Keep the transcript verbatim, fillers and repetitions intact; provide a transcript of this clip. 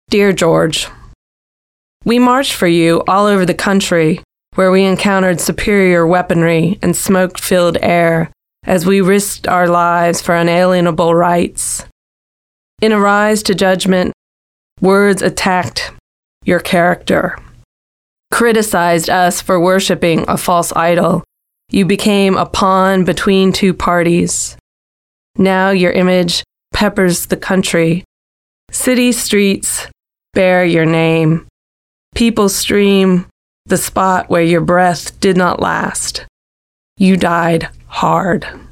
Dear George, we marched for you all over the country, where we encountered superior weaponry and smoke-filled air as we risked our lives for unalienable rights. In a rise to judgment, words attacked your character, criticized us for worshiping a false idol. You became a pawn between two parties. Now your image peppers the country. City streets bear your name. People stream the spot where your breath did not last. You died hard.